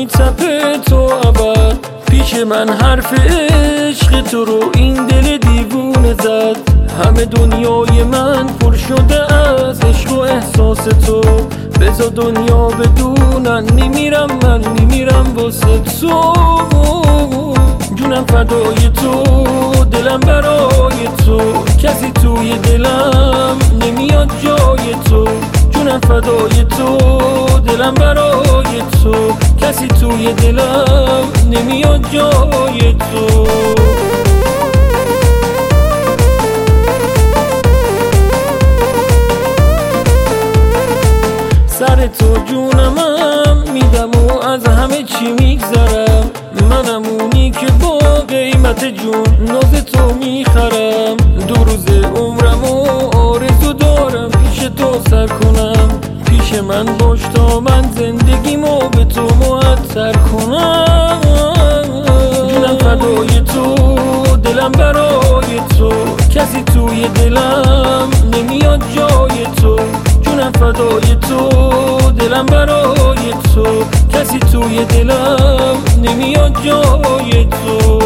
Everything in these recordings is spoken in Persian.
تپ تو ابد. پیش من حرف عشق تو رو این دل دیوونه زد. همه دنیای من پر شده از عشق و احساس تو. بذار دنیا بدونن میمیرم، من میمیرم واسه تو. جونم فدای تو، دلم برای تو، کسی توی دلم نمیاد جای تو. جونم فدای تو، دلم برای تو، کسی توی دلم نمیاد جای تو. سر تو جونمم میدم و از همه چی میگذرم. منم اونی که با قیمت جون ناز تو میخرم. 2 روز عمرم و آرزو دارم پیش تو سر کنم. پیش من باش تا من زندگیمو به تو معطر کنم. جونم فدای تو، دلم برای تو، کسی توی دلم نمیاد جای تو. جونم فدای تو، دلم برای تو، کسی توی دلم نمیاد جای تو.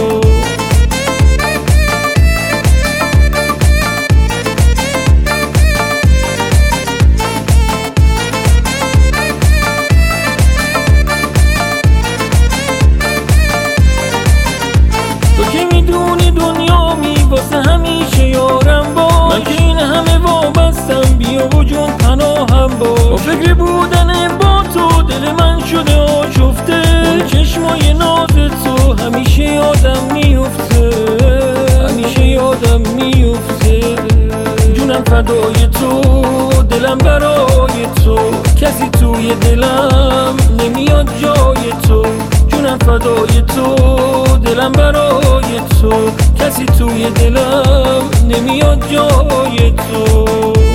تو که میدونی دنیا واسه همیشه یارم با من، که این همه وابستم، بیا و جون پناهم با فکر بودن با تو دل من شده آشفته. اون چشمای ناز تو همیشه یادم میفته، همیشه یادم میفته. جونم فدای تو، دلم برای تو، کسی توی دلم نمیاد جای تو. جونم فدای تو، دلم برای تو، کسی توی دلم نمیاد جای تو.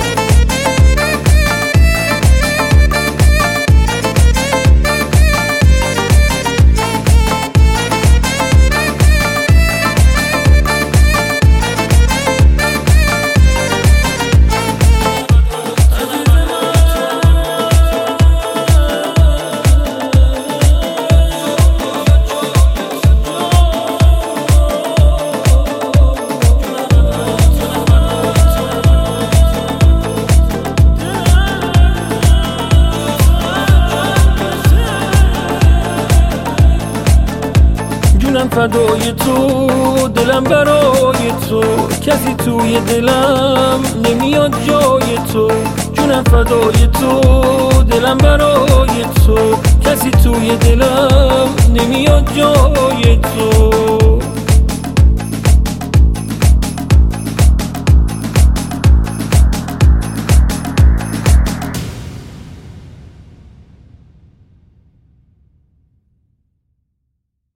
جونم فدای تو، دلم برای تو، کسی توی دلم نمیاد جای تو. جونم فدای تو، دلم برای تو، کسی توی دلم نمیاد جای تو.